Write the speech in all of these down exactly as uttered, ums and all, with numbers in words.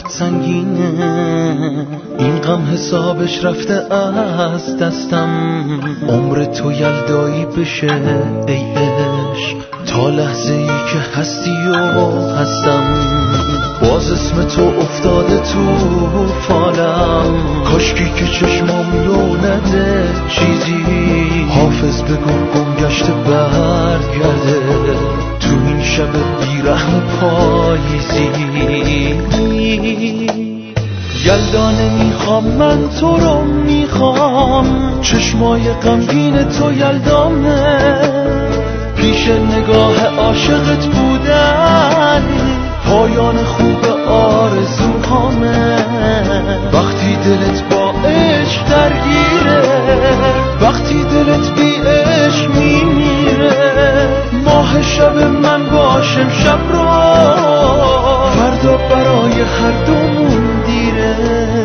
درد سنگینه، این غم حسابش رفته از دستم. عمر تو یلدایی بشه ای عشق، تا لحظه ای که هستی و هستم. باز اسم تو افتاده تو فالم، کاشکی که چشمام لو نده چیزی. حافظ بگو گم گشته برگرده تو این شب بیرحم پاییزی. یلدا نمیخوام من تو رو میخوام، چشمای غمگین تو یلدامه. پیش نگاه عاشقت بودن پایان خوب آرزوهامه. وقتی دلت با عشق درگیره، وقتی دلت بی عشق میمیره. ماه شب من باشم شب رو، فردا برای هر دومون دیره.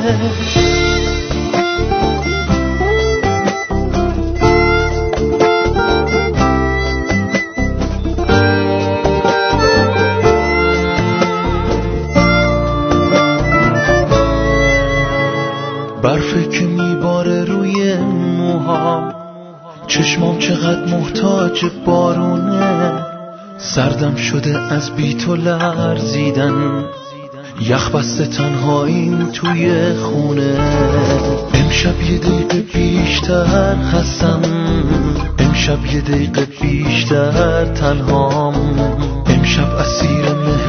برفه که میباره روی موهام، چشمام چقدر محتاج بارونه. سردم شده از بی تو لرزیدن، یخ بسته تنهاییم توی خونه. امشب یه دقیقه بیشتر هستم، امشب یه دقیقه بیشتر تنهام. امشب اسیر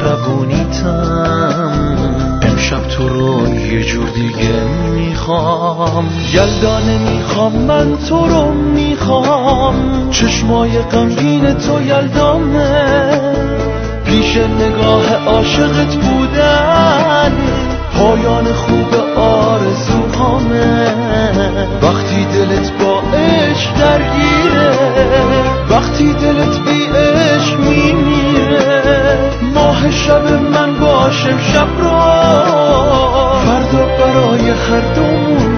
مهربونیتم، امشب تو رو یه جور دیگه میخوام. یلدا نمیخوام من تو رو میخوام، چشمای غمگین تو یلدامه. پیش نگاه عاشقت بودن پایان خوب آرزوهامه. وقتی دلت با عشق درگیره، وقتی دلت بی عشق میمیره. ماه شب من باشم شب رو، فردا برای هر دومون